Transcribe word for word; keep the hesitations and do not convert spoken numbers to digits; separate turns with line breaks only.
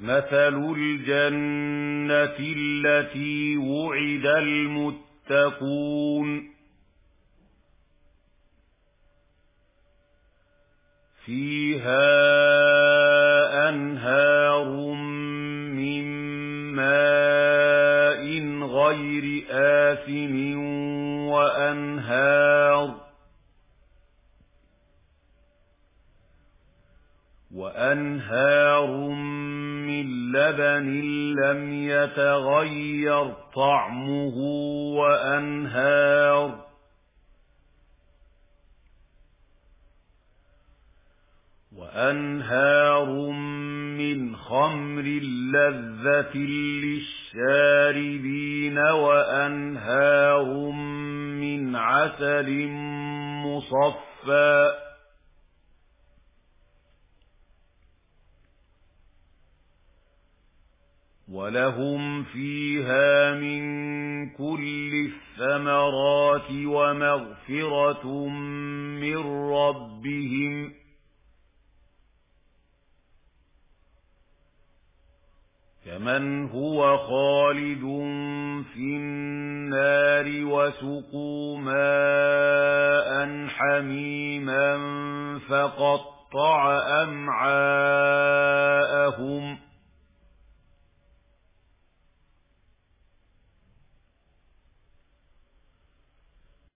مثل الجنة التي وعد المتقون فيها أنهار من ماء غير آسن وأنهار وأنهار من لبن لم يتغير طعمه وأنهار وأنهار من خمر لذة للشاربين وأنهار من عسل مصفى ولهم فيها من كل الثمرات ومغفرة من ربهم كمن هو خالد في النار وسقوا ماء حميما فقطع أمعاءهم